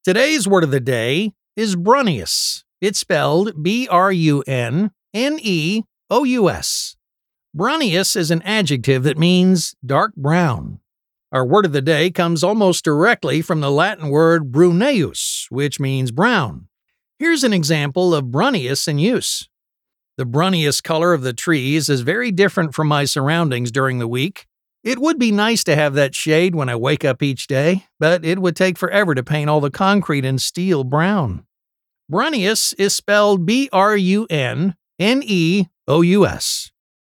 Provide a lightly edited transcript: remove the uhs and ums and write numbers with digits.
Today's word of the day is brunneous. It's spelled Brunneous. Brunneous is an adjective that means dark brown. Our word of the day comes almost directly from the Latin word bruneus, which means brown. Here's an example of brunneous in use. The brunneous color of the trees is very different from my surroundings during the week. It would be nice to have that shade when I wake up each day, but it would take forever to paint all the concrete and steel brown. Brunneous is spelled Brunneous.